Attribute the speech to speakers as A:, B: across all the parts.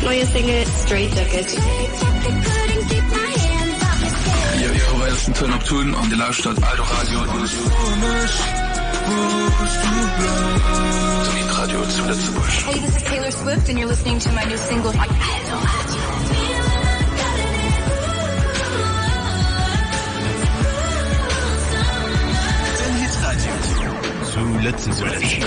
A: neue Single Straight Jacket.
B: Ja, ich habe erst einen Turn up tun und die Laufstadt Aldo Radio. Radio zu Lützeburg.
C: Hey, this is Taylor Swift and you're listening to my new single.
D: Zu Lützeburg.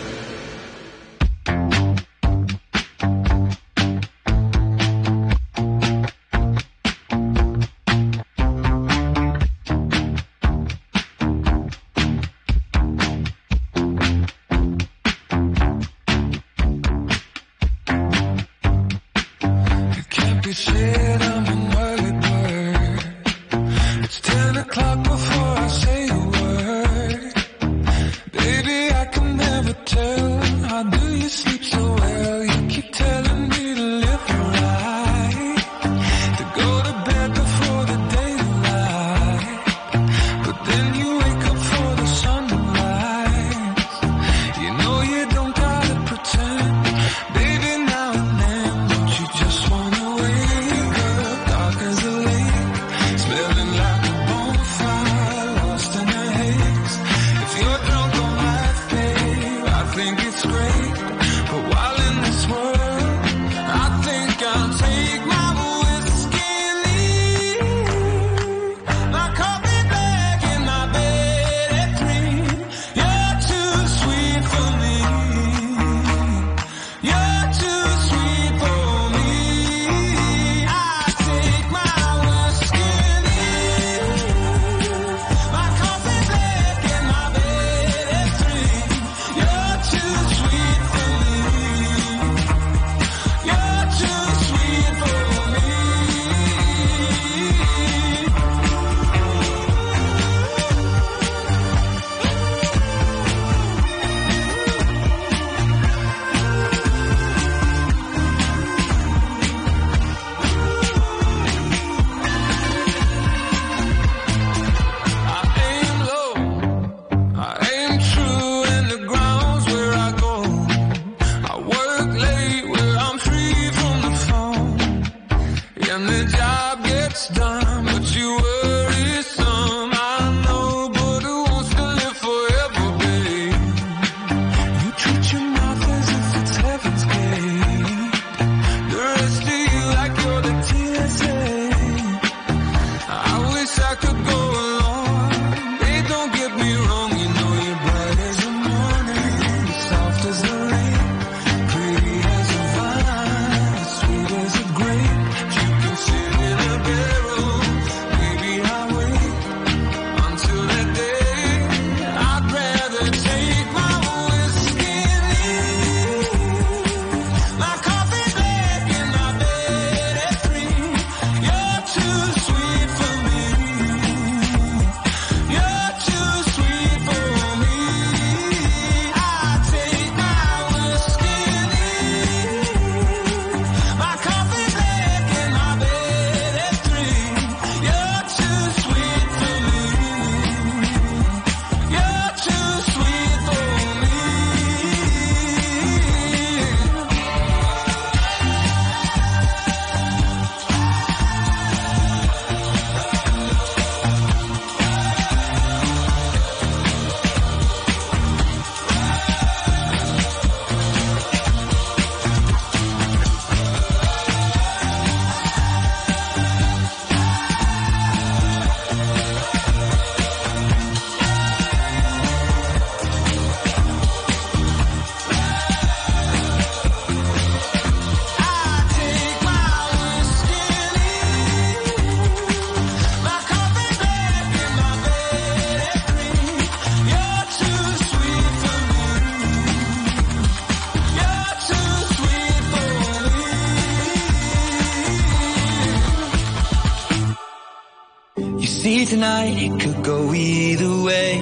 E: See, tonight it could go either way.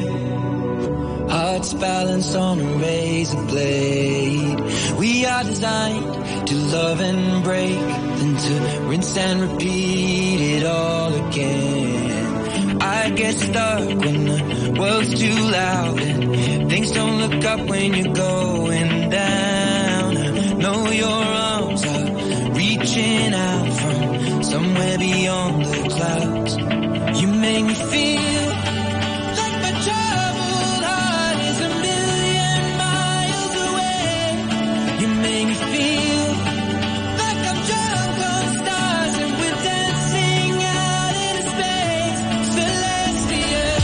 E: Hearts balanced on a razor blade. We are designed to love and break, then to rinse and repeat it all again. I get stuck when the world's too loud and things don't look up when you're going down. I know your arms are reaching reaching out from somewhere beyond the clouds. You make me feel like my troubled heart is a million miles away. You make me feel like I'm drunk on stars and we're dancing out in space, celestial.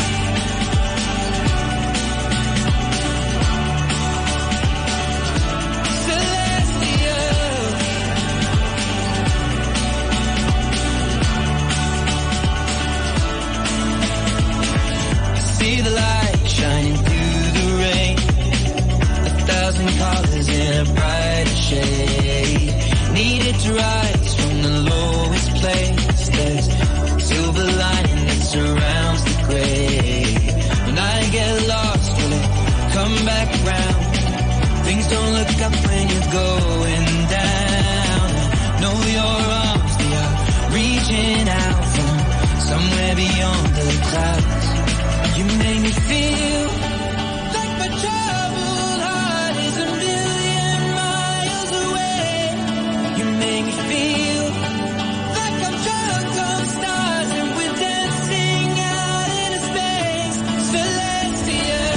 E: See the light shining through the rain, 1,000 colors in a brighter shade. Needed to rise from the lowest place. There's silver lining that surrounds the gray. When I get lost, will it come back round? Things don't look up when you're going down. Know your arms, they are reaching out from somewhere beyond the clouds. You make me feel like my troubled heart is a million miles away. You make me feel like I'm drunk on stars and we're dancing out in space, celestial.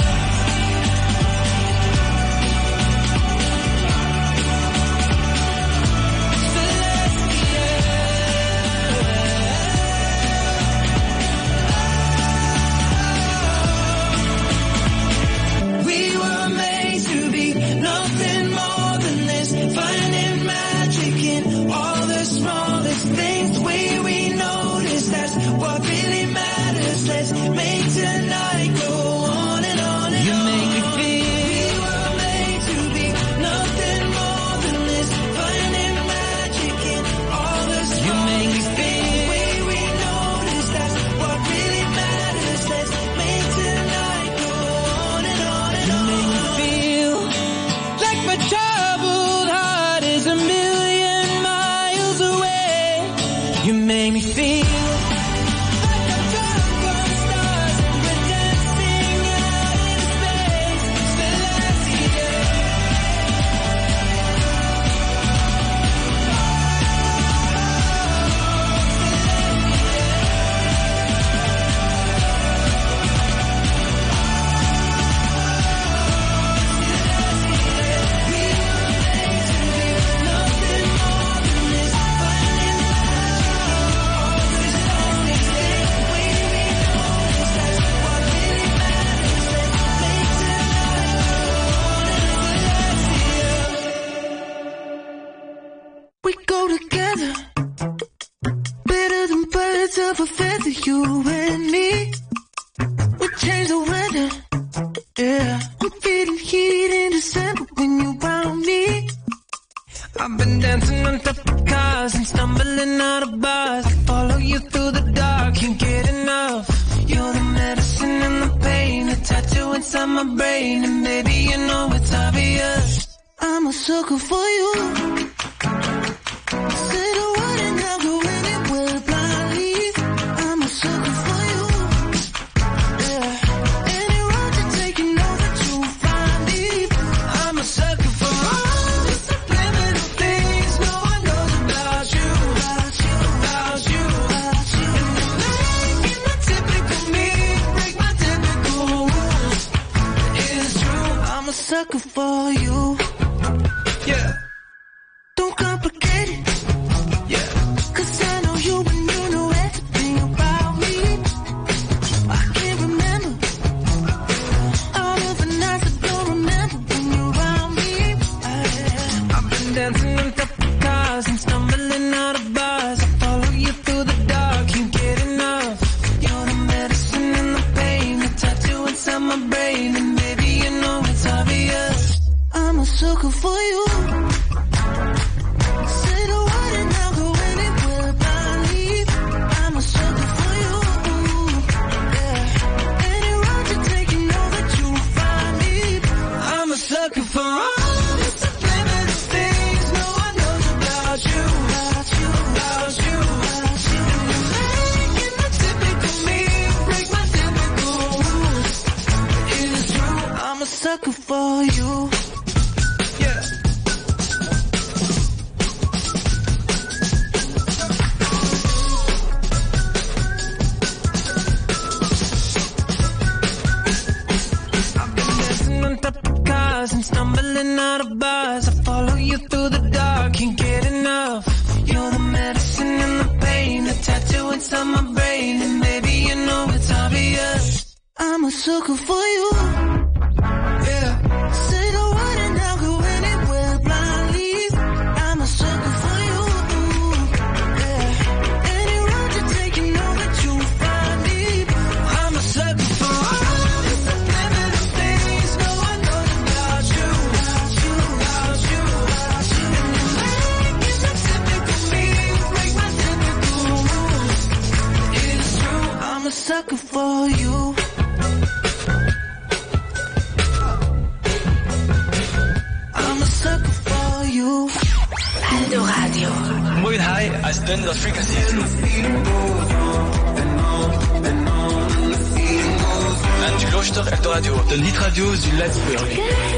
E: We were made to be nothing more than this, finding magic in all the smallest things. We notice that's what really matters. Let's make tonight go on and on and on. You make me feel we were made to be nothing more than this, finding magic in all the smallest things. You make me feel we notice that's what really matters. Let's make tonight go on and on and on. You make me feel like my troubled heart is a million miles away. You make me feel like I'm drunk on stars and we're dancing out in space, celestial. We go together, better than birds of a feather, you and me. We change the weather, yeah. I'm feeling heat in December when you found me. I've been dancing on top of cars and stumbling out of bars. I follow you through the dark, can't get enough. You're the medicine and the pain, the tattoo inside my brain, and baby you know it's obvious. I'm a sucker for you. Say the word and I'll go anywhere blindly. I'm a sucker for you. Yeah. Any road you take, you know that you'll find me. I'm a sucker for all the subliminal things no one knows about you. About you, about you, about you. And you're making my typical me break my typical rules. It's true, I'm a sucker for you. Yeah. Don't complicate it. Yeah. 'Cause I know you and you know everything about me. I can't remember all of the nights I don't remember when you're around me. I've been dancing on top of cars and stumbling out of bars. I follow you through the dark, can't get enough. You're the medicine and the pain, the tattoo inside my brain, and baby you know it's obvious. I'm a inside my brain, and maybe you know it's obvious. I'm a sucker for you. Yeah. Say the word and I'll go anywhere blindly. I'm a sucker for you. Yeah. Any road you take, you know that you'll find me. I'm a sucker for all the subliminal things no one knows about you. And you make it so typical me, break my typical rules. It's true, I'm a sucker for you.
A: Aldo Radio.
F: Muy high als Denver Frequency. En du luistert Aldo Radio, de litradio du Lettsburg.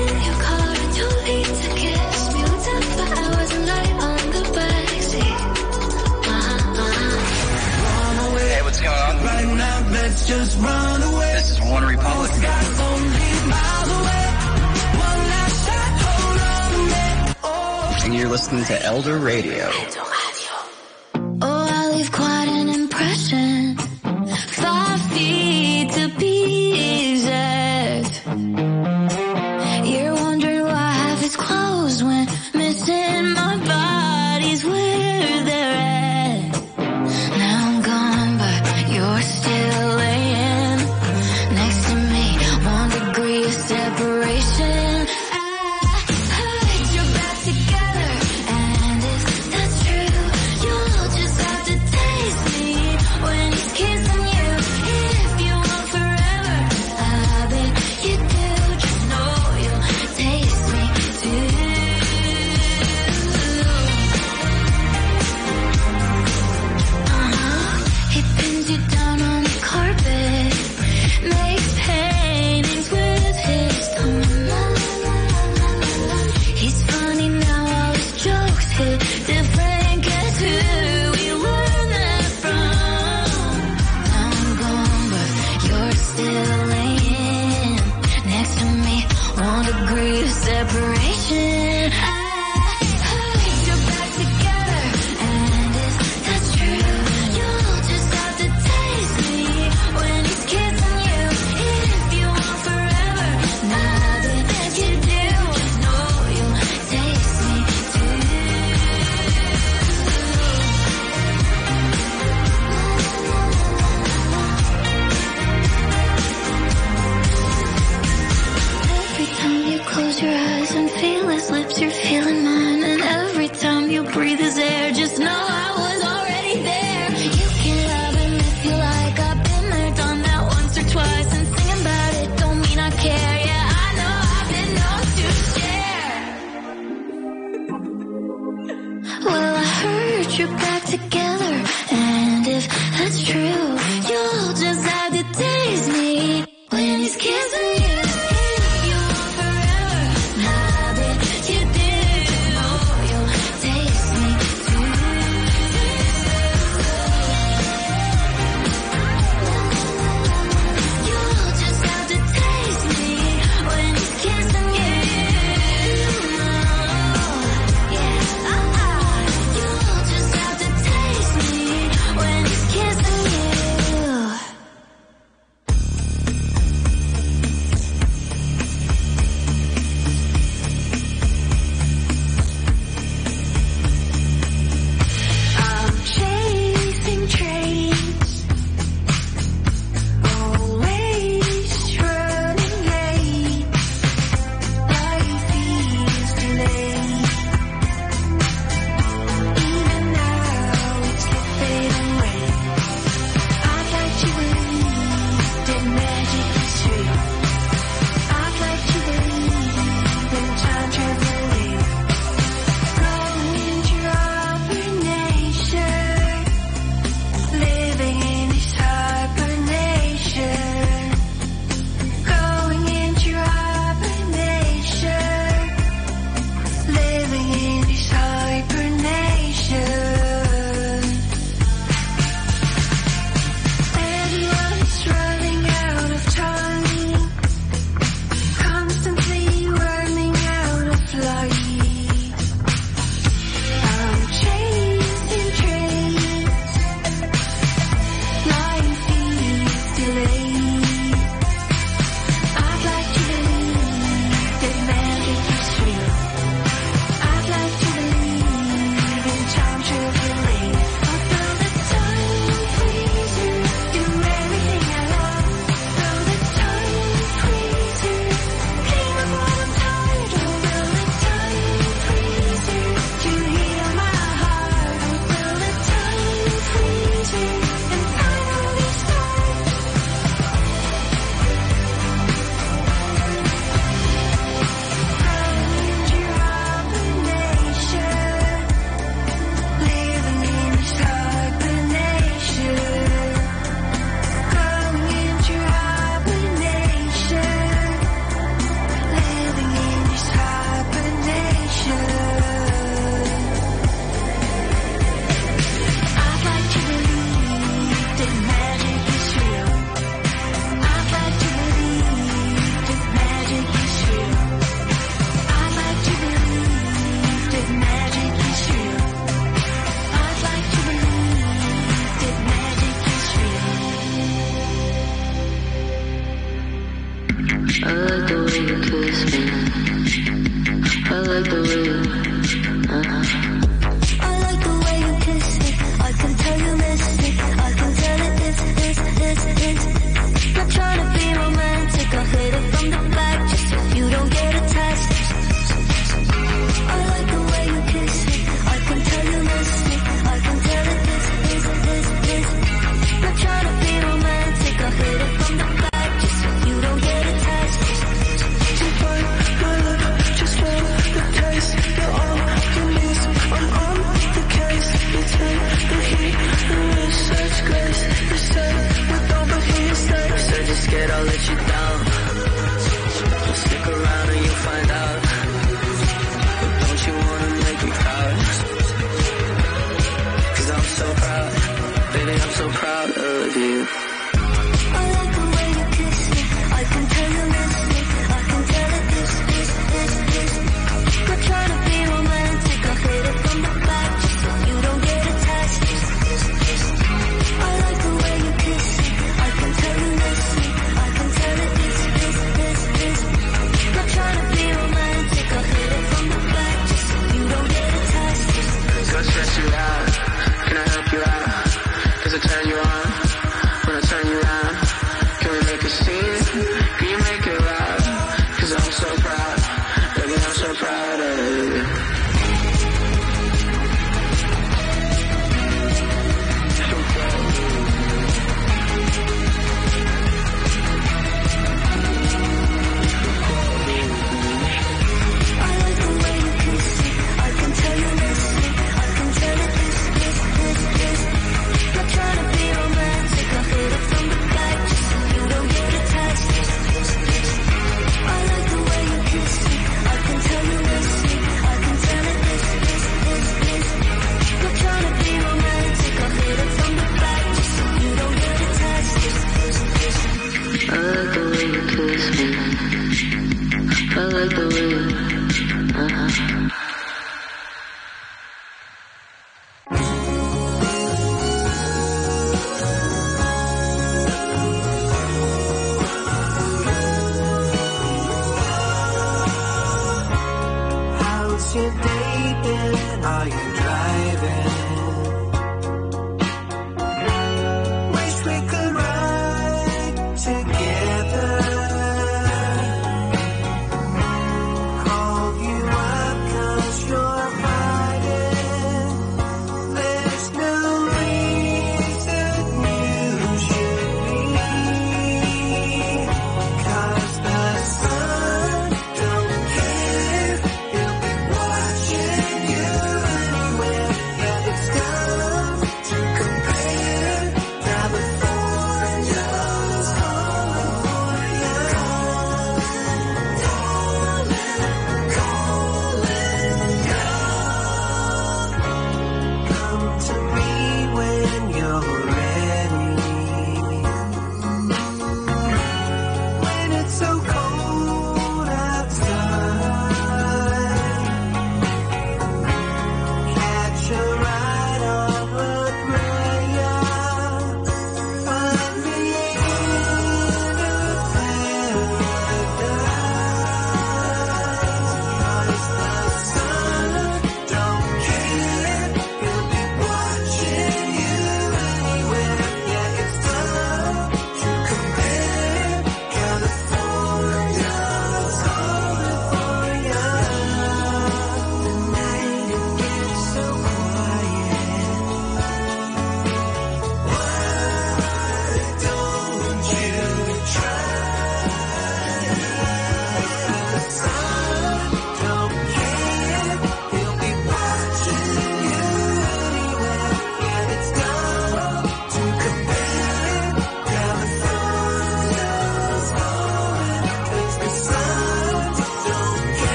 F: Hey, what's going on?
E: Right now, let's just run away.
F: This is One Republic. And you're listening to Elder Radio.
G: Oh, I leave quite an impression. 5 feet to be exact. You're wondering why half is closed when missing my body's where they're at. Now I'm gone, but you're still laying next to me. 1 degree of separation. Separation. You're back together, and if that's true, you'll just have to taste me when he's kissing you. If you want forever, now that you do, just know you'll taste me Every time you close your eyes and feel his lips, you're feeling mine. And every time you breathe his air, just know I was already there. You can love him if you like. I've been there, done that once or twice. And singing about it don't mean I care. Yeah, I know I've been known to share. Well, I heard you're back together, and if that's true, you'll just have to taste me when he's kissing you. Taste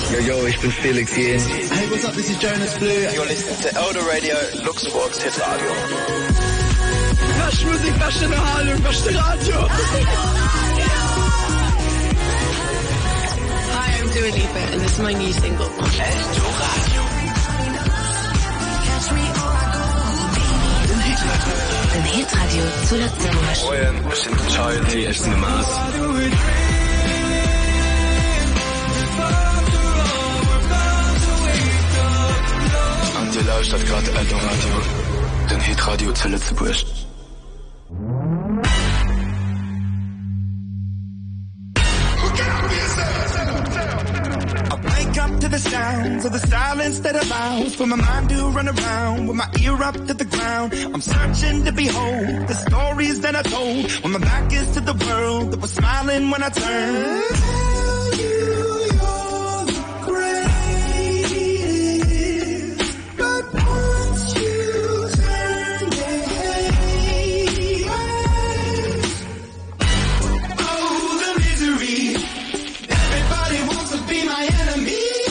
H: Yo, ich bin Felix Jähn.
I: Hey, what's up? This is Jonas Blue.
F: You're listening to Elder Radio, Luxembourg's Hit Radio.
B: Wasch Musik, wasch in der Halle, wasch der Radio.
J: Hi, I'm Dua Lipa, and this is my new single.
E: Eldo Radio.
A: Ein Hitradio zu Lützerath.
B: Moin, wir sind Child. Hey, ich bin der Mars. Und ihr lauscht gerade Eldo Radio, den Hitradio zu Lützerath.
K: To the sounds of the silence that allows for my mind to run around with my ear up to the ground. I'm searching to behold the stories that I told when my back is to the world that was smiling when I turned. Tell you you're the greatest, but once you turn they hate. Oh, the misery. Everybody wants to be my enemy.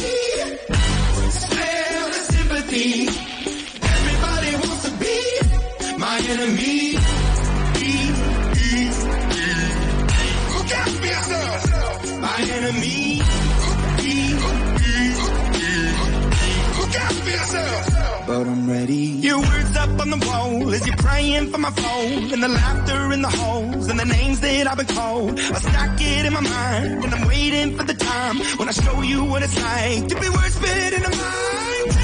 K: Everybody wants to be my enemy. Look out for yourself. My enemy. Look out for yourself. But I'm ready. Your words up on the wall as you're praying for my phone, and the laughter in the halls and the names that I've been called. I stack it in my mind and I'm waiting for the time when I show you what it's like to be words fit in a mind.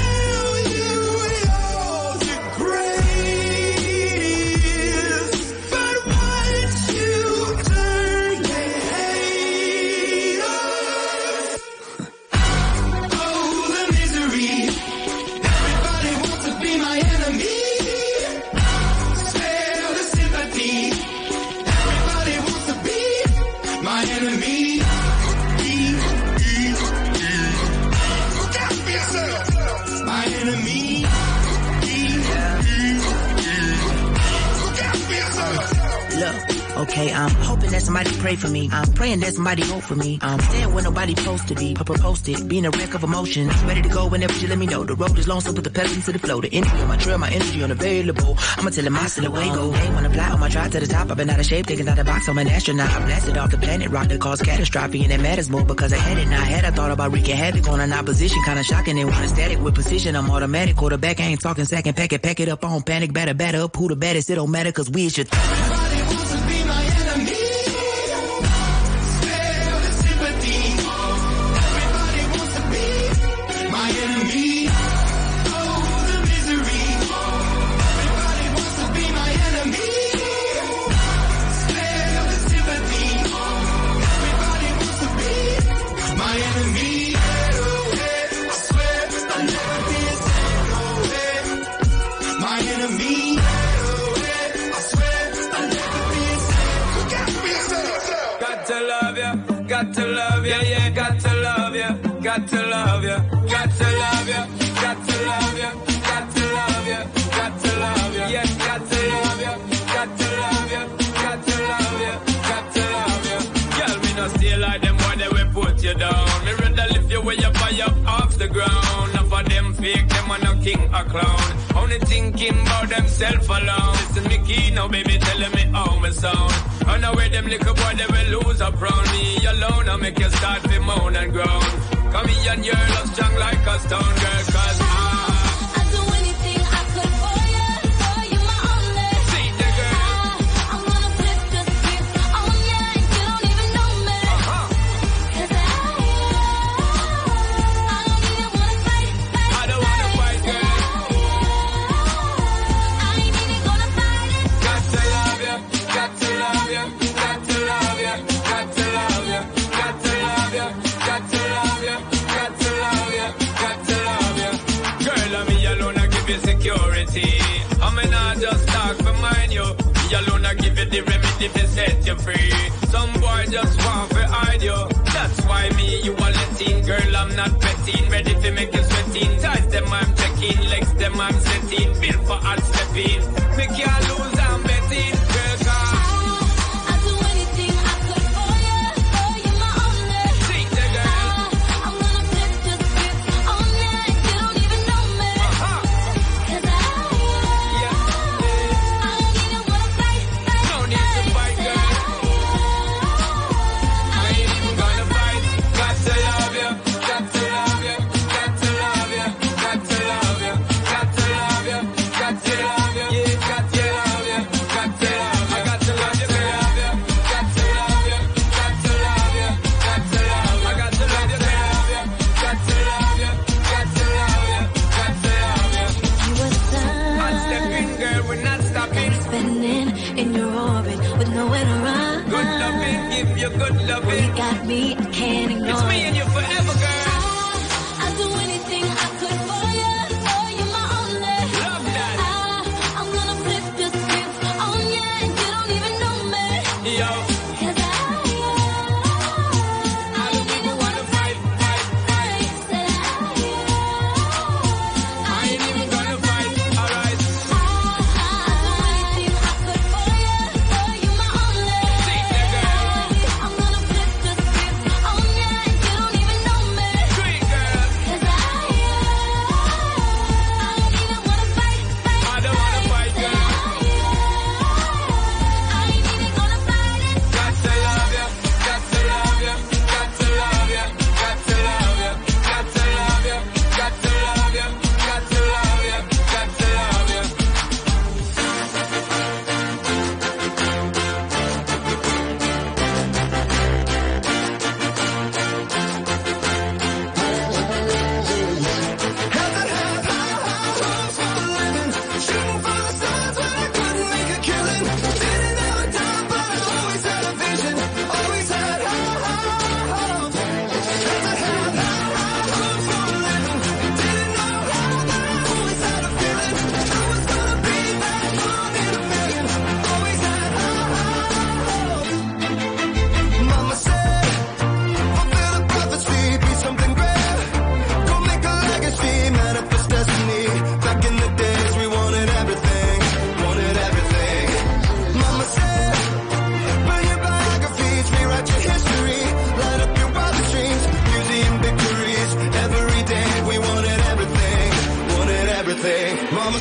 L: Okay, I'm hoping that somebody pray for me. I'm praying that somebody hope for me. I'm staying where nobody supposed to be. Posted, being a wreck of emotions. Ready to go whenever you let me know. The road is long, so put the pedal into the flow. The energy on my trail, my energy unavailable. I'ma tell him I still away go. Hey, when I fly on my drive to the top, I've been out of shape, taking out the box. I'm an astronaut. I blasted off the planet rock that caused catastrophe, and it matters more because I had it. Now I had I thought about wreaking havoc on an opposition, kinda shocking. They want a static with precision. I'm automatic. Quarterback, I ain't talking second. Pack it up on panic. Batter up. Who the baddest? It don't matter cause we is your everybody wants to be my enemy.
E: Got to love you, yeah, got to love you, got to love you, got to love you, got to love you, got to love you, got to love you, yes, got to love you, got to love you, got to love you, got to love you. Girl, me no stay like them when they will put you down. Me rather lift you way up high up off the ground. Now for them fake, them are no king or clown. Only thinking about themself alone. Listen me key now, baby, telling me how me sound. Run away them little boy, they will lose up round me alone. I make you start to moan and groan. Come here and your love strong like a stone, girl, cause I'd do anything I could for you my only. See the girl. I'm gonna flip the script on you and you don't even know me. Cause I don't even wanna fight. I don't wanna fight, girl. I ain't even gonna fight it. Got to love you, got to love you, got to love you, got to love you, got to love you, got to love you, got to love you, got to love you. Girl, I'm me alone, I give you security. I'm not just talk for mine, you. Me alone, I give you the remedy to set you free. Some boy just want to hide you. That's why me, you are letting. Girl, I'm not betting. Ready to make you sweating. Ties them, I'm checking. Legs them, I'm setting. Built for hard stepping. Me can't lose, I'm betting. Girl, cause I'd do anything I could for you my only. See the girl. I'm gonna flip the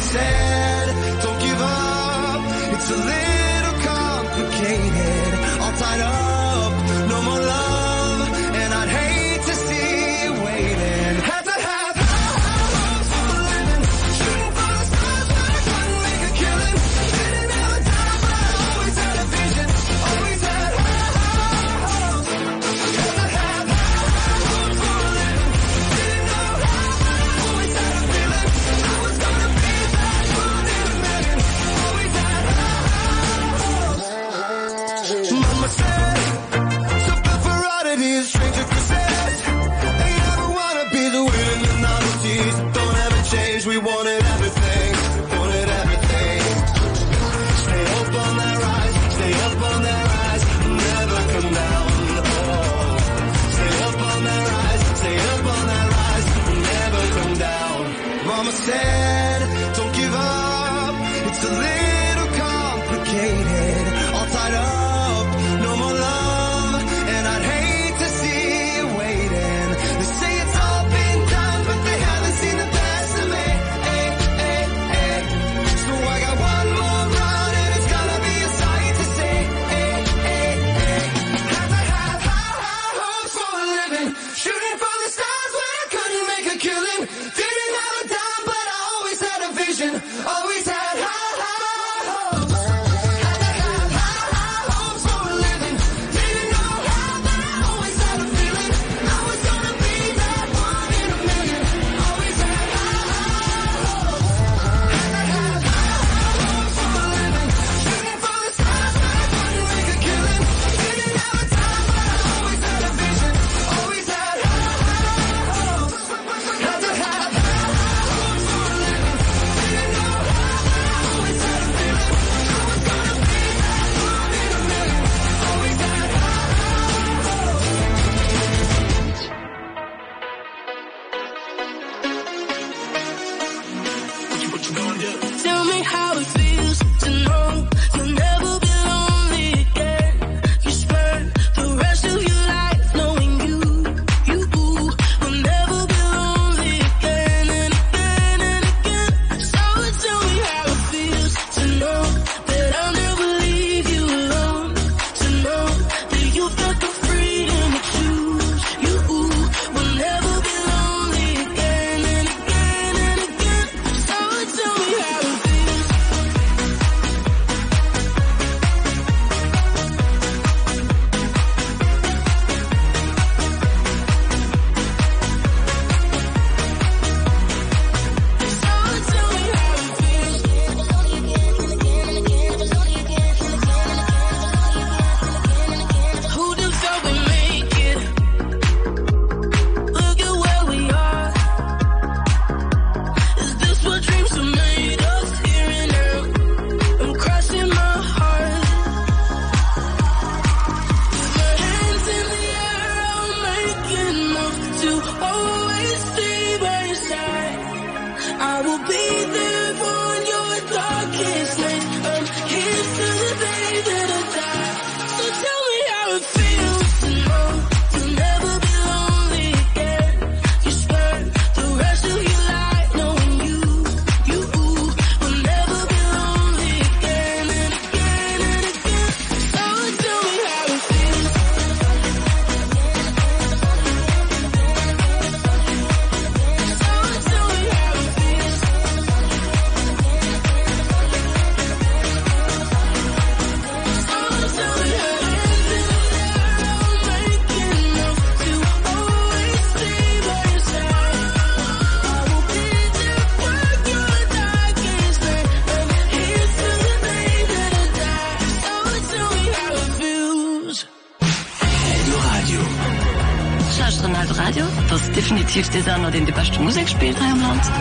K: said, don't give up. It's a little complicated, all tied up, no more love, and I'd hate to see you waiting. Had to have hopes for a living, shooting for the stars, but I couldn't make a killing. Didn't have a dime, but I always had a vision, always had hopes. Had to have hopes for a living, didn't know how, but I always had a feeling I was gonna be that one in a million. Always had hopes. Mama said, something for oddities, stranger cassette. They never wanna be the winning the novelties. Don't ever change, we wanted everything, wanted everything. Stay up on that rise, stay up on that rise, never come down. Oh. Stay up on that rise, stay up on that rise, never come down. Mama said, don't give up, it's a little complicated, all tied up, no more love, and I'd hate to see you waiting. They say it's all been done, but they haven't seen the best of me. So I got one more run, and it's gonna be a sight to see. Had to have high hopes for a living, shooting for the stars when I couldn't make a killing. Didn't have a dime, but I always had a vision, always had high hopes. Had to have high hopes for a living, didn't know how, but I always had a feeling I was gonna be that one in a million. Always had high hopes. Had to have high hopes for a living, shooting for the stars when I couldn't make a killing. Didn't have a time, but I always had a vision, always had high hopes. Had to have high hopes for a living, didn't know how, but I always had a feeling I was gonna be that one in a million. Always had high
H: Tell me how it feels to know you'll never be lonely again. You spend the rest of your life knowing you will never be lonely again and again and again. So tell me how it feels to know that I'll never leave you alone. To know that you've got the freedom to choose. You will never be lonely again and again and again. So tell me how it feels. Who done thought we'd make it? Look at where we are. Is this what dreams are made of? Here and now, I'm crossing my heart. My hands in the air, I'm making enough to always stay by your side. I will be there for your darkest night. I'm here till the day that I die. So tell me how it feels to know you'll never be lonely again. You spend the rest of your life knowing you will never be lonely again and again and again. So tell me how it feels. So tell me how it feels.
A: Ronald Radio, das ist definitiv der Sender, den die beste Musik spielt hier im Land.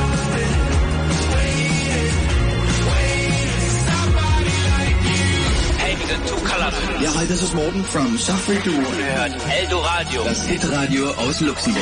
F: Hey, wir sind Two Colors.
I: Ja, hi, das ist Morten from Safri to
F: Hört Eldo Radio.
I: Das Hitradio aus Luxemburg.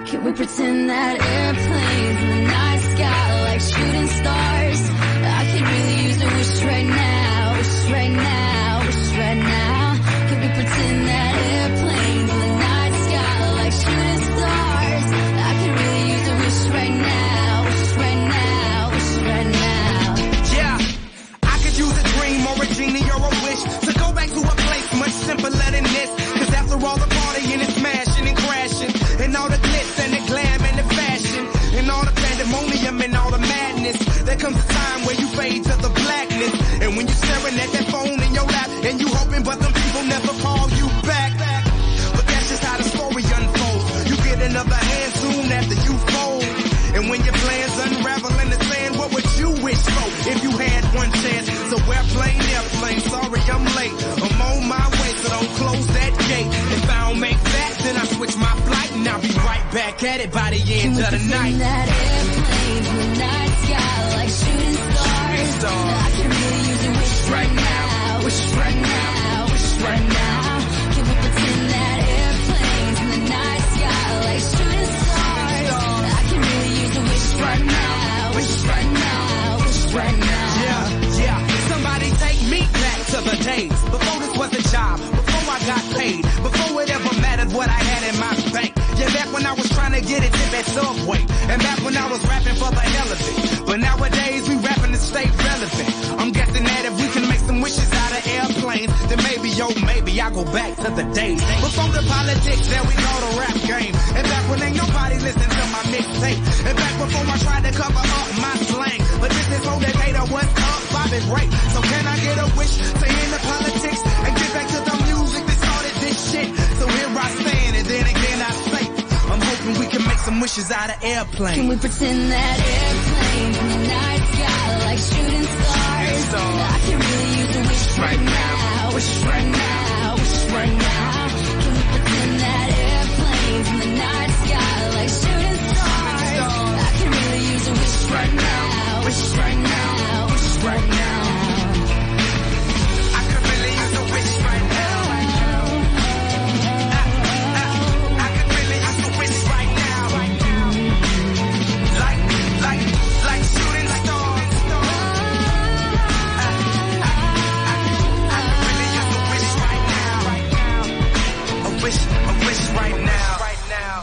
G: Can we pretend that airplanes in the night sky like shooting stars? I could really use a wish right now, wish right now, wish right now. Can we pretend that airplanes in the night sky like shooting stars? I could really use a wish right now, wish right now, wish right now.
K: Yeah, I could use a dream or a genie or a wish to go back to a place much simpler than this. Cause after all the partying and smashing and crashing, and all the glitz and the glam and the fashion, and all the pandemonium and all the madness, there comes a time where you fade to the blackness. And when you're staring at that phone in your lap, and you hoping but them people never call you back. But that's just how the story unfolds. You get another hand soon after you fold. And when your plans unravel in the sand, what would you wish for if you had one chance? So airplane, sorry I'm late. I'm on my way, so don't close that gate. If I don't make that, then I switch my flight, and I'll be right back at it by the end of the night.
G: That airplane in the night sky like shooting stars. I can really use a wish right now, wish right now, wish right now. Can we pretend that airplanes in the night sky like shooting stars? I can really use a wish right now, wish right now, wish right now.
K: Yeah, somebody take me back to the days before this was a job, before I got paid, before it ever mattered what I had in my bank. Yeah, back when I was trying to get a tip at Subway, and back when I was rapping for the hell of it. But nowadays we rapping to stay relevant. I'm guessing that if we can make some wishes out of airplanes, then maybe, maybe I'll go back to the days before the politics that we call the rap game. And back when ain't nobody listened to my mixtape. And back before I tried to cover up my slang. But this is for the data, what's up, Bobby Ray. So can I get a wish to end the politics and get back to the music that started this shit? So here I stand, and then again I say, I'm hoping we can make some wishes out of airplanes.
G: Can we pretend that airplanes in the night sky like shooting stars? I can really use a wish right now, wish right now, wish right now. Can we pretend that airplanes in the night sky like shooting stars? I can really use a wish right now, wish right now, wish right now.
K: I could really use a wish right now. Right now.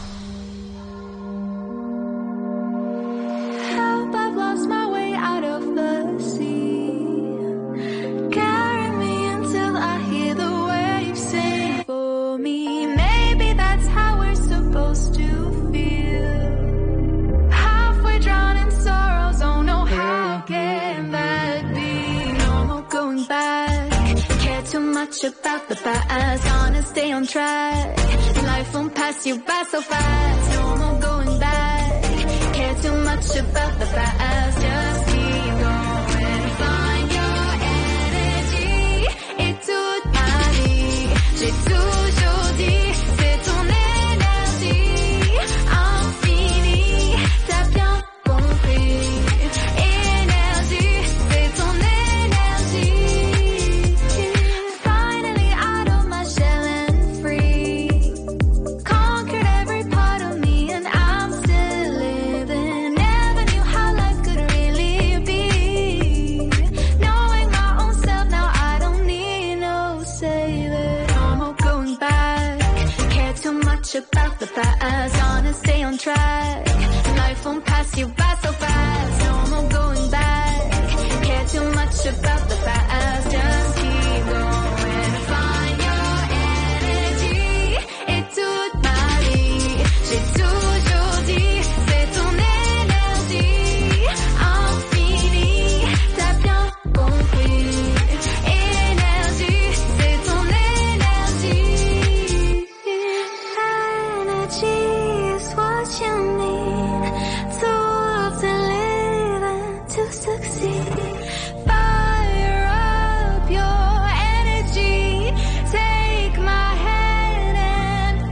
G: Help, I've lost my way out of the sea. Carry me until I hear the waves sing for me. Maybe that's how we're supposed to feel. Halfway drowned in sorrows, oh no, how can that be? No more going back. Care too much about the past. Gonna stay on track. Life won't pass you by so fast. No more going back. Care too much about the past. Just keep going. Find your energy. Et toute ma vie, j'ai toujours dit, c'est ton énergie infinie. T'as bien compris. Énergie, c'est ton énergie. Finally out of my shell and free. Conquered every part of me and I'm still living. Never knew how life could really be. Knowing my own self now, I don't need no saving. No more going back. Care too much about the past. Gonna stay on track. Life won't pass you by so fast. No more going back. Care too much about the past. Just keep going. Find your energy. Et toute ma vie, j'ai toujours dit, c'est ton énergie infinie. T'as bien compris. Énergie, c'est ton énergie. Energy is what you need to live and to succeed. Fire up your energy. Take my hand and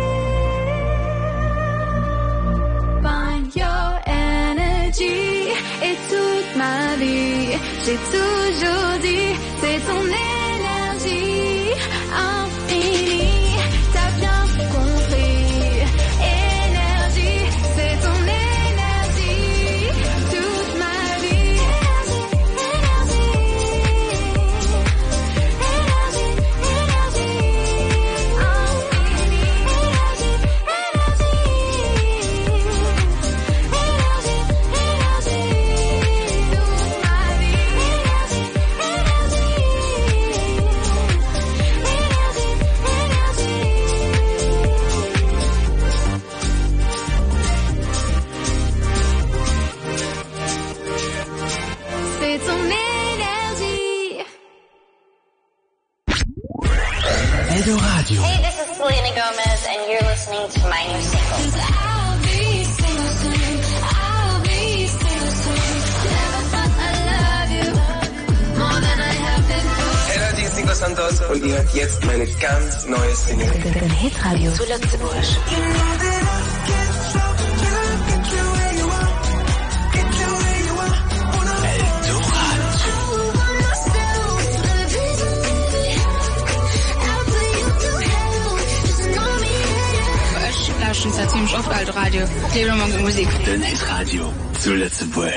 G: feel. Find your energy. Et toute ma vie, j'ai toujours dit, c'est ton énergie infinie. T'as bien compris. Énergie.
D: Eldoradio.
M: Hey, this is Selena Gomez, and you're listening to my new single.
G: I'll be single soon. I'll be single soon. Never thought I'd love you more than I have before.
N: Hey Leute, hier ist Nico Santos und ihr hört jetzt meine ganz neue Single.
A: Hitradio zu Lützeburg.
C: Lauschen zwar ziemlich oft Altradio. Lebe mal mit Musik.
D: Den Hitradio zu Lützeburg.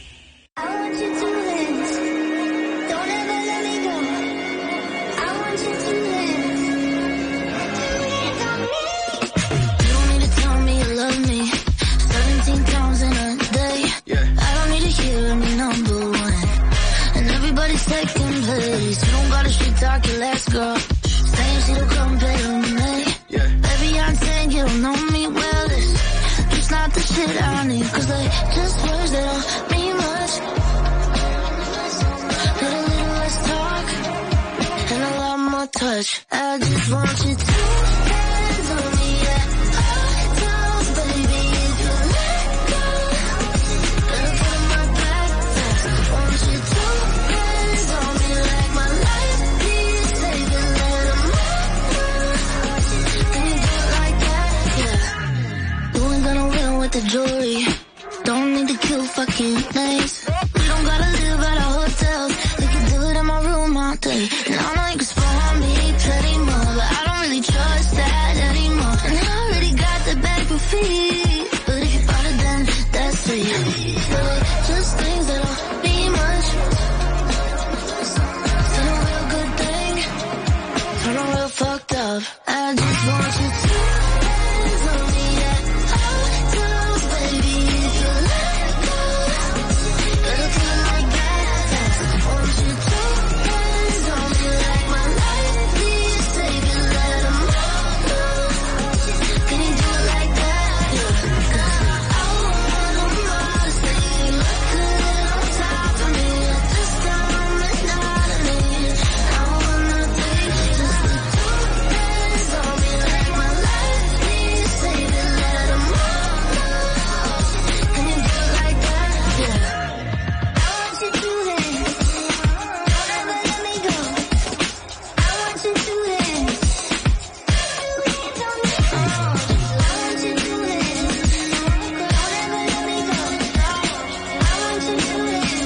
G: Second place, you don't gotta shit talk your last girl. Saying she don't compare with me. Baby, I'm saying you don't know me well. It's just not the shit I need, cause they just words that don't mean much. But a little less talk and a lot more touch. I just want you to hands on me at all times, baby. If you let go, better put my back fast. Want you to the jewelry, don't need to kill fucking names. We don't gotta live at our hotels. We can do it in my room all day. And I know you can spoil me plenty more, but I don't really trust that anymore. And I already got the bag for free, but if you bought it then that's free. But just things that don't mean much. Still a real good thing, turn a real fucked up. I just want you to hands on me at all times, baby. If you let go, better put my back fast. Want you to hands on me like my life. Please take it, let them all know. Can you do it like that? Yeah. I wanna more, say you look good on top of me. At this time and not of me. I wanna take just the two hands on me like my life. Please take it, let them all know. Can you do it like that? Yeah. I want you to hands. Don't ever let me go. I want you to hands. I want you to hands. Don't ever let me go. I want you to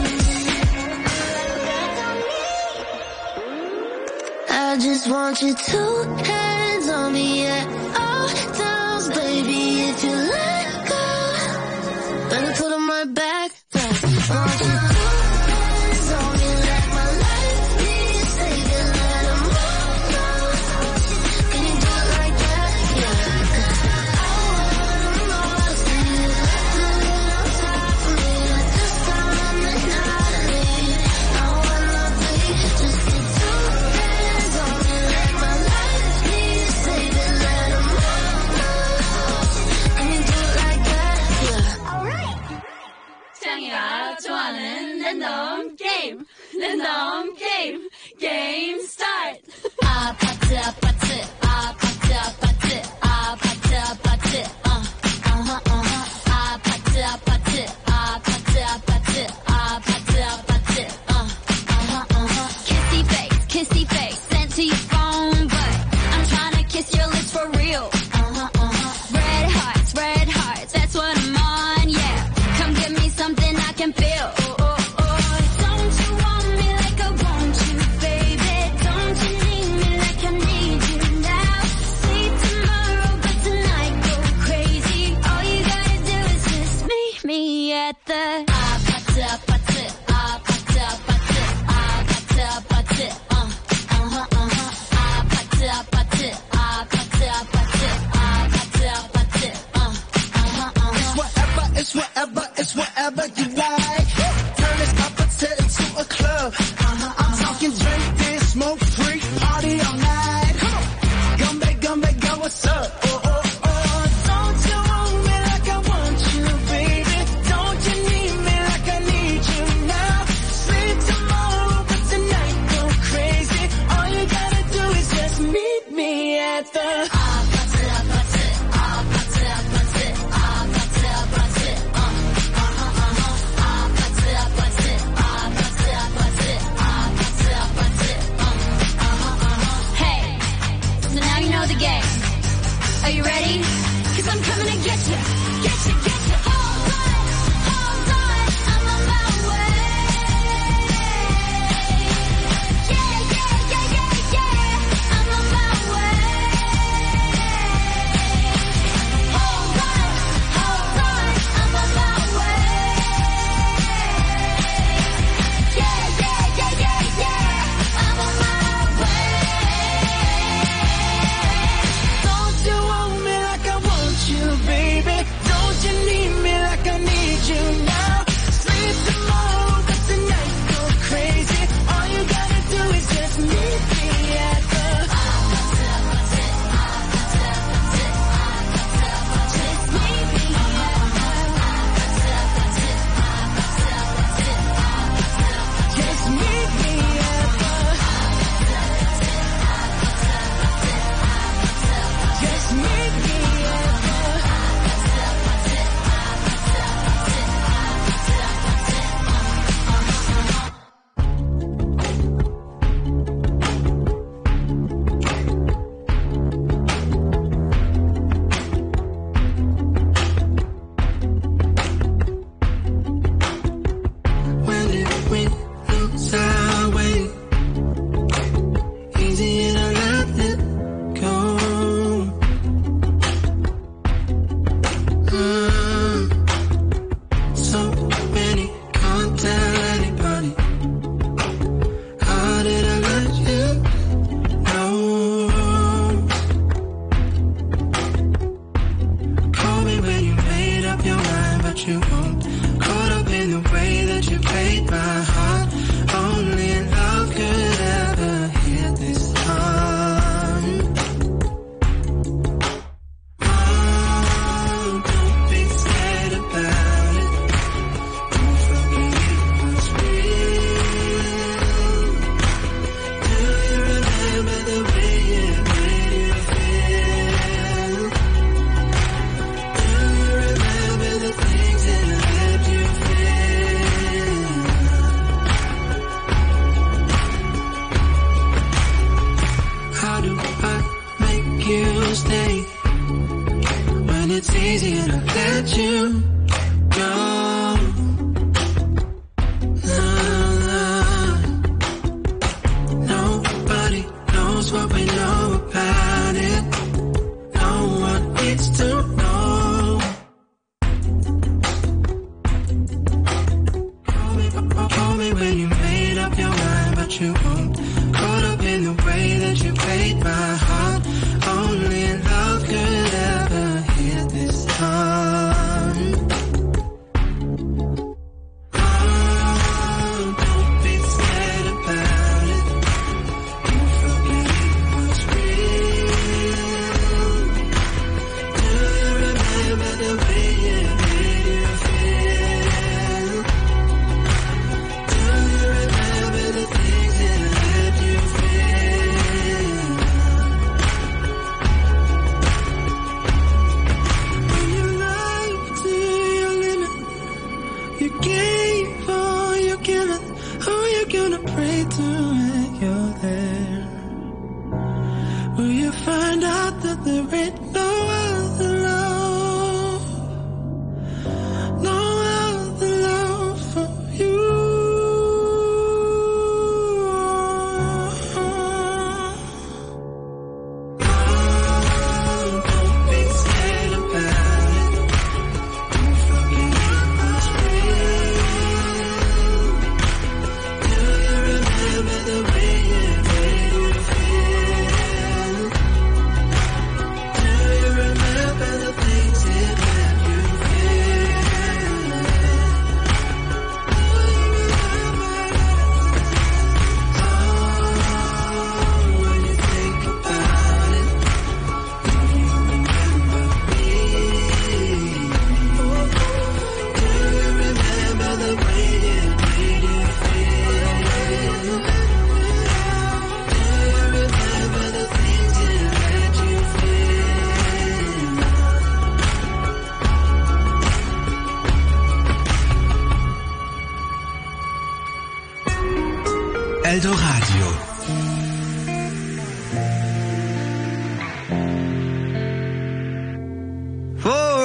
G: hands. I just want you to hands on me at all times, baby. If you let go, better put them right back fast. Want you to hands on me like my life. Please take it, let them all know. Can you do it like that? Yeah. I wanna more, say you look good on top of me. At this time and not of me. I wanna be just the two hands on me like my life. Please take it, let them all know. Can you do it like that? Yeah. Alright.
A: 창이가 좋아하는 랜덤 게임. 랜덤 게임. 게임 스타트. 아파트 아파트 아파트 아파트 아파트 아파트 아파트 아파트 아파트 아파트 아파트 아파트 kissy face sent to your phone, but I'm trying to kiss your lips for real. Red hearts, that's what I'm on, yeah. Come give me something I can feel. Don't you want me like I want you, baby? Don't you need me like I need you now? See tomorrow, but tonight go crazy. All you gotta do is just meet me at the 아파트 아파트 아파트 아파트 아파트 아파트 아파트 아파트 아파트 아파트 아파트
K: It's whatever you like. Turn this opposite into a club. I'm talking drink, dance, smoke, free, party all night. Come back, go, what's up? Don't you want me like I want you, baby? Don't you need me like I need you now? Sleep tomorrow, but tonight go crazy. All you gotta do is just meet me
H: together.
A: Hey, so now you know the game. Are you ready? 'Cause I'm coming to get you, get you, get you. Hold on, I'm on my way. Yeah, yeah, yeah, yeah, yeah, I'm on my way. Hold on, I'm on my way. Yeah, yeah, yeah, yeah, yeah, I'm on my way.
H: Don't you want me like I want you, baby? Don't you need me like I need you now? Sleep tomorrow, but tonight go crazy. All you gotta do is just meet me at the just meet me at just meet me at just meet me when it went sideways. Easy and I let it go. So many, can't tell anybody. How did I let you know? Call me when you made up your mind, but you won't. Caught up in the way that you played my heart. Only love could ever hear this time. Don't be scared about it. Don't forget what's real. Do you remember the way it made you feel? Do you remember the things that left you feel? How do I make you stay when it's easy and I let you go? Nobody knows what we know about it. No one needs to know. Call me when you made up your mind, but you won't. Caught up in the way that you played my heart. Only love could ever hear this time. Don't be scared about it. Don't forget what's real. Do you remember the way it made you feel? Do you remember the things that left you feel? When you live to your limit, you gave all you're given. Who you gonna pray to when you're there? Will you find out that there ain't no other love? No other love for you. Don't be scared about it. Don't forget what's real. Do you remember the way it made you feel? Do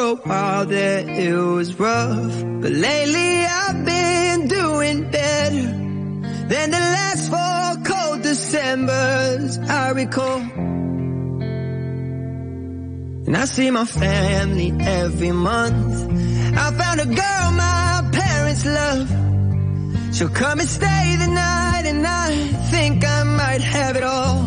E: a while that it was rough, but lately I've been doing better than the last 4 cold Decembers I recall. And I see my family every month. I found a girl my parents love. She'll come and stay the night, and I think I might have it all.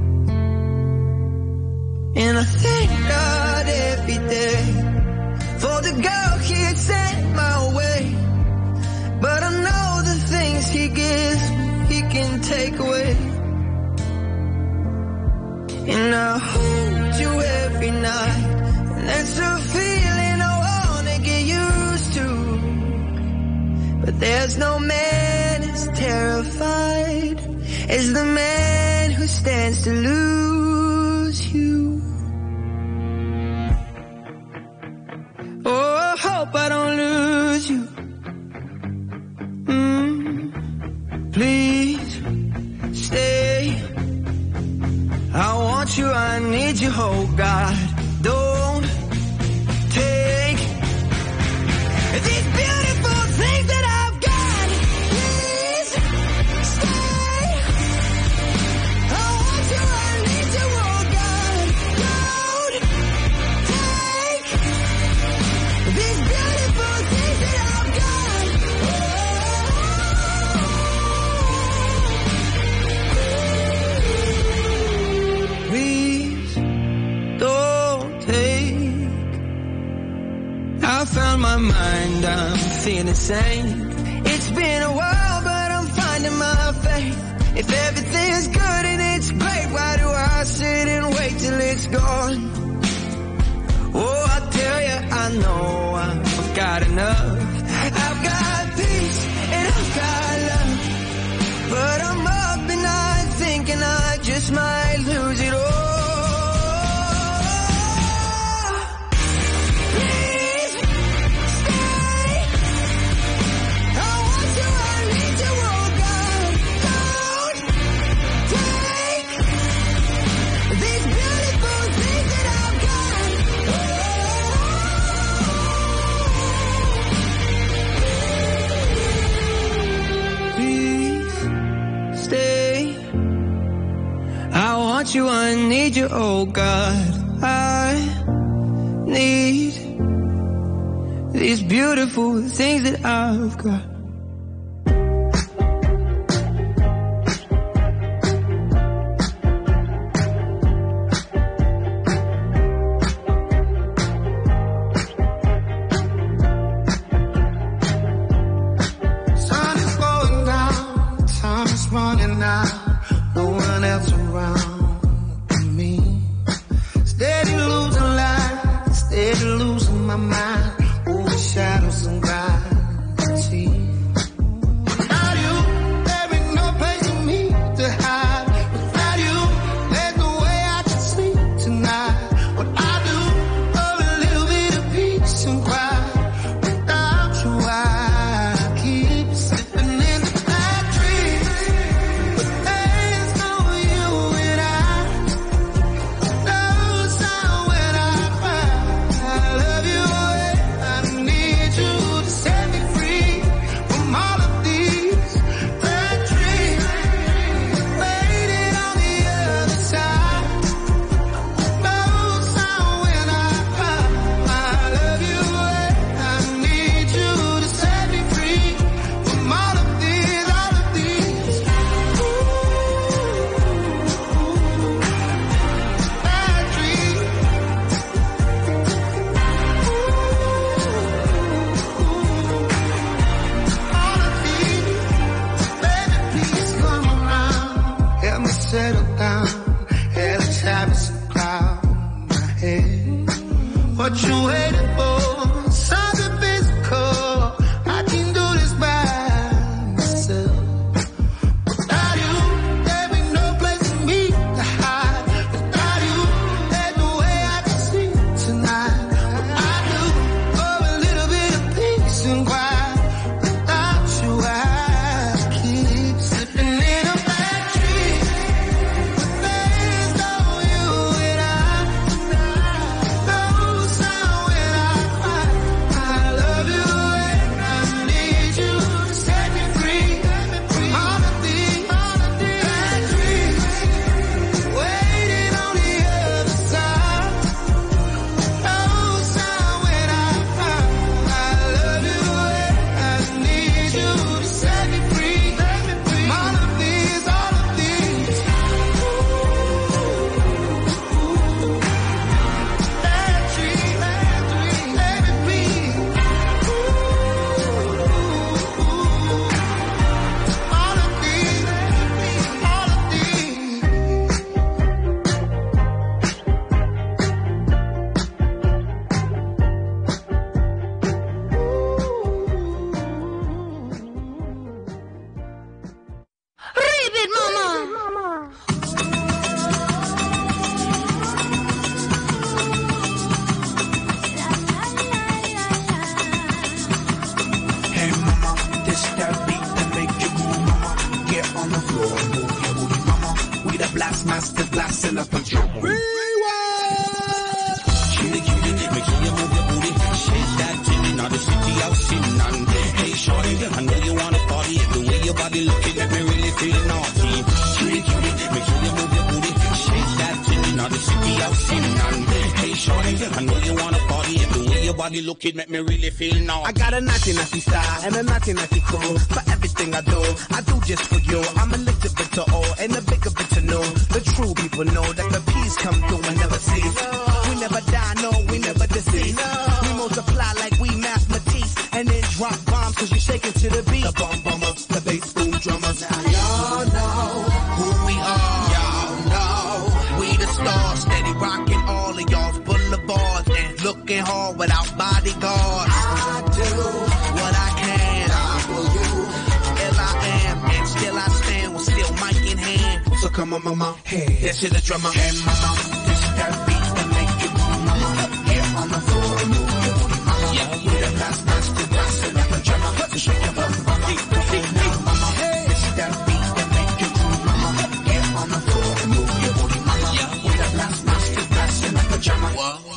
E: And I thank God every day for the girl He sent my way. But I know the things He gives, He can take away. And I hold you every night, and that's a feeling I wanna get used to. But there's no man as terrified as the man who stands to lose you. Oh, I hope I don't lose you. Please stay. I want you, I need you, oh God. Don't take these beautiful things that I've got. Please stay. I want you, I need you, oh God. Don't take these beautiful things that I've got. Please don't take. I found my mind, I'm feeling sane. It's been a while, but I'm finding my faith. If everything's good and it's great, why do I sit and wait till it's gone? Oh, I tell you, I know I've got enough. I've got peace and I've got love. But I'm up and I'm thinking I just might lose it all. Please stay. I want you, I need you, oh God. Don't take these beautiful things that I've got. Please stay. I want you, I need you, oh God. I need these beautiful things that I've got.
K: Sun is going down, time is running out, no one else around me. Steady losing life, steady losing my mind, over shadows and gravity. Without you, there ain't no place for me to hide. Without you, there's no way I can sleep tonight. What I do, oh, a little bit of peace and quiet. Without you, I keep slipping in the bad dreams. But there's no you and I. No sound when I cry. I love you, I need you to set me free from all of these bad dreams. Waiting on the other side. No sound when I cry. I love you, I need you to set me free from all of these, all of these. Bad dreams. All of these. Baby, please come around. Help me settle down. Head's having some cloud in my head. What you waiting for? Something physical. I can do this by myself. Without you, there ain't no place for me to hide. Without you, there's no way I can sleep tonight. What I do, oh, a little bit of peace and quiet. Without you, I keep slipping in a bad dream. But there's no you and I. No sound when I
O: sin. And hey, shorty, I know you wanna party. If the way your body looking make me really feel naughty.
P: I got a naughty style and a naughty crew. For everything I do just for you. I'm a little bit to all and a bigger bit to know. The true people know that the peace come through and never cease. We never die, no, we never deceive. We multiply like we mathematics and then drop bombs cause you shaking to the beat. The bomb bombers, the bass boom drummers. Now y'all know who we are. Y'all know we the stars, steady rocking all of y'all's boulevards and looking hard without bodyguards. I do what I can. Ill I am and still I stand with still mic in hand. So come on, mama, hey, this is the drummer. Hey, mama, this that beat that make you move, mama. Get on the floor and move your booty, mama. Yeah, with the last to dance in the pajama. So shake your bum, mama. Now, mama, this is that beat that make you move, mama. Get on the floor and move your booty, mama. Yeah, with the last to dance in the pajama.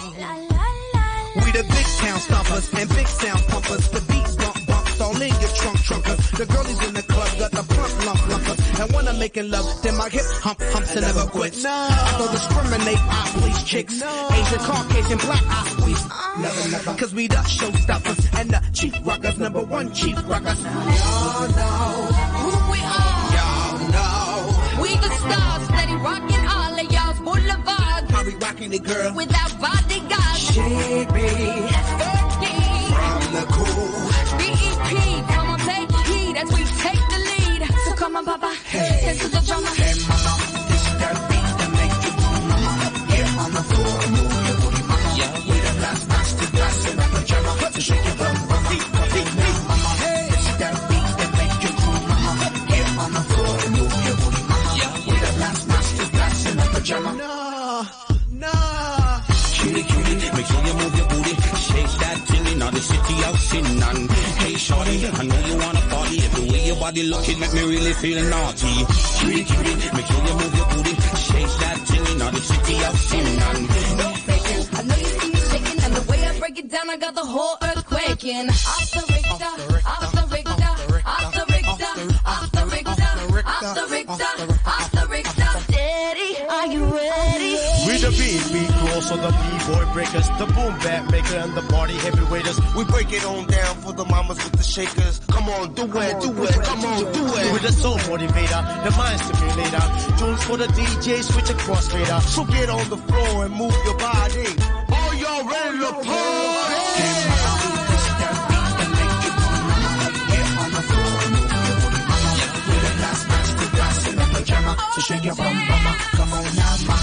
P: We the big town stompers and big sound pumpers. The beat bumps all in your trunkers. The girlies in the club got the plump lumpers. And when I'm making love, then my hip humps and never quits. I don't discriminate, I please chicks. Asian, Caucasian, black, I squeeze. Never. Cause we the showstoppers and the chief rockers, #1 chief rockers. Y'all know who we are. Y'all know
A: we the stars, steady rocking all of y'all's boulevards.
P: How we rocking it, girl?
A: Without bodyguards.
P: She be from the cool.
A: BEP, come on, take heed as we take the lead. So come on, Papa, dance to the drummer.
P: Hey, mama, this is that beat that make you move, mama. Get on the floor and move your booty, mama. Yeah, with the last to dance in the pajama. So shake your bum, mama. Mama, this is that beat that make you move, mama. Get on the floor and move your booty, mama. Yeah, with the last to dance in the pajama. No.
O: Cutie, make sure you move your booty. Shake that till in the city of sin. And hey, shorty, I know you wanna party. If the way your body looking make me really feel naughty. Cutie, make sure you move your booty. Shake that till in the city of sin. And
A: no faking, I know you see me shaking, and the way I break it down, I got the whole earth quaking. Off the Richter, off the Richter, off the Richter, off the Richter, off the Richter, off the Richter. Steady, are you ready?
Q: We the beat crew, so the B-boy breakers, the boom bap maker, and the party heavyweighters.
P: We break it on down for the mamas with the shakers. Come on, do it, come on, do it.
Q: With the soul motivator, the mind stimulator. Tunes for the DJ, switch across fader. So get on the floor and move your body.
P: Are y'all ready to party? So shake your bum, mama. Come on now, mama.